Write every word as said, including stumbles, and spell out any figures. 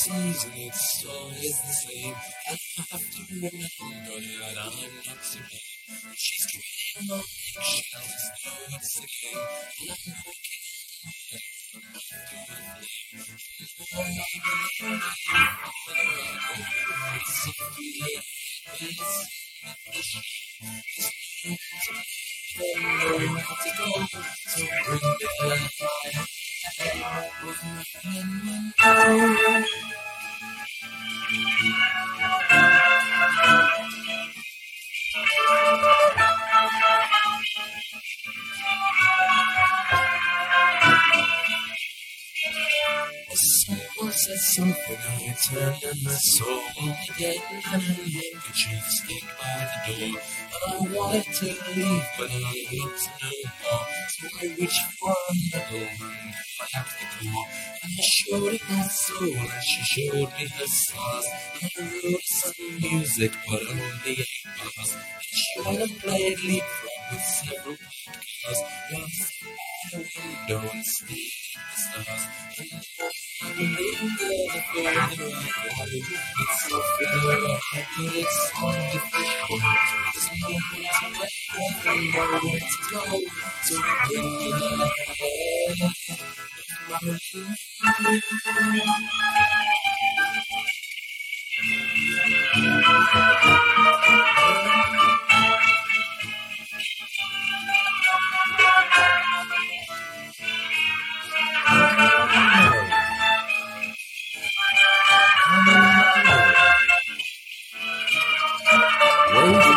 season, it's always the same. I have to remember that I'm not to blame. She's trying on eggshells, though it's a game, and I'm walking on the it's a feeling, it's don't know where to go, so bring the hell with my pen. Someone said something, I turned and I saw a dead hand handkerchief stick by the door. And I wanted to leave, but I need to know more. So I reached for another and cracked the door. And I showed it my soul, and she showed me her stars. And I wrote some music, but only eight bars. And she wanna play it leapfrog with several podcasts. One step out the window and stare at the stars. And I'm in the further I go, it's so fair, I feel it's on the floor. There's no way to let go, and nowhere to go. So bring me the hell of my life. Raise